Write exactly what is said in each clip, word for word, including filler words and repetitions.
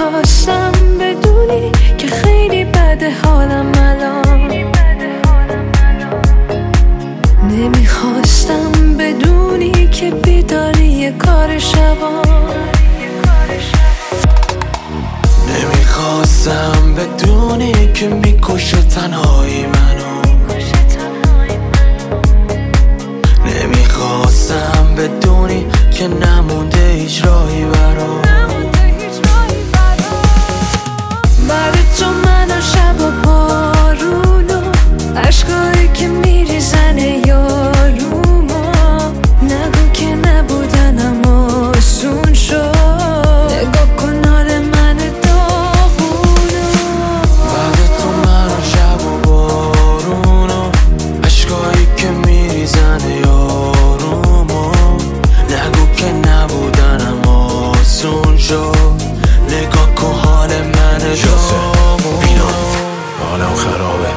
نمیخواستم بدونی که خیلی بده حالم الان، نمیخواستم بدونی که بیداری یه کار شبان، نمیخواستم بدونی که میکشه تنهایی منو، نمیخواستم بدونی که نمونده هیچ راهی برام. بعد تو من و شب و بارون و عشقایی که میریزن یاروما، نگو که نبودن اما آسون شد، نگاه کن حال من داغونو. بعد تو من و شب و بارون و عشقایی که میریزن یاروما، نگو که نبودن اما آسون شد، نگاه کن حال من داغونو. بینا حالم خرابه،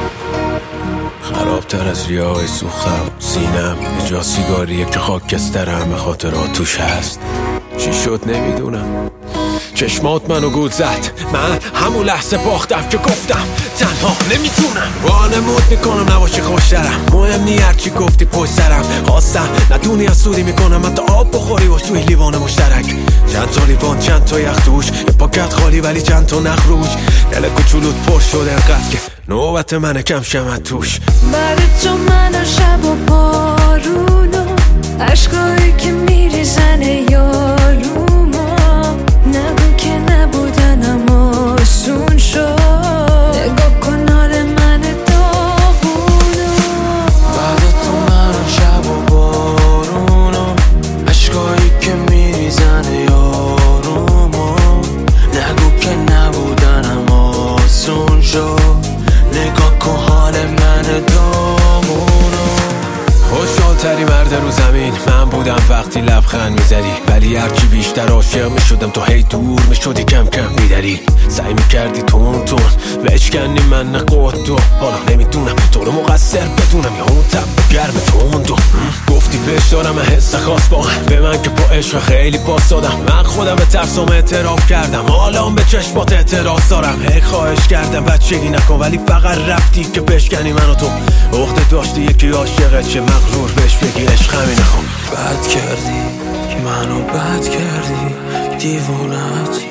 خرابتر از ریای سوختم، سینم یه جا سیگاریه که خاکسترم به خاطرات توش هست. چی شد نمیدونم، چشمات منو گول زد، من همون لحظه باختم که گفتم تنها نمیتونم. وانمود میکنم نباشی خوشترم، مهم نی هرچی گفتی پشت سرم، خواستم ندونی از سودی میکنم حتی آب بخوری باش توی لیوان مشترک. چند تا لیوان چند تا یخ توش، یه پاکت خالی ولی چند تا نخروش، دل کوچولوت پر شد انقدر که نوبت منه کم شم توش. بعد تو من و شب و بارون و عشقایی که میریزن یاروما، نگو که نبودن اما آسون شد، نگاه کن حال من داغونو. بعد تو من و شب و بارون و عشقایی که میریزن یاروما، نگو که نبودن اما آسون شد، نگاه کن حال من داغونو. خوشحال تری مرد رو زمین من بودم وقتی لبخند میزدی، ولی هرچی بیشتر عاشق میشدم تو هی دور میشدی کم کم میدری، سعی میکردی تون تون بشکنی من نقود و حالا نمیدونم تو رو مقصر بدونم یا اون تب گرم تون. گفتی پیش دارم حس خاص با به من که با عشق خیلی پاس دادم، من خودم به ترسم اعتراف کردم، حالا به چشمات اعتراض دارم. هی خواهش کردم بچگی نکن ولی فقط رفتی که بشکنی منو تو عقده داشتی یکی عاشقت چه مغرور بهش بگی عشق همینه. خب بد کردی منو بد کردی دیوونت،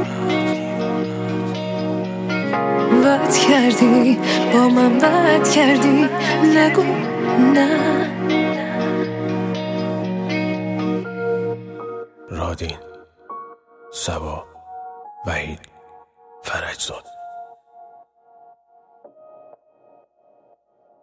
بد کردی با من بد کردی، نگو نه. رادین، سبا، وحید، فرجزاد.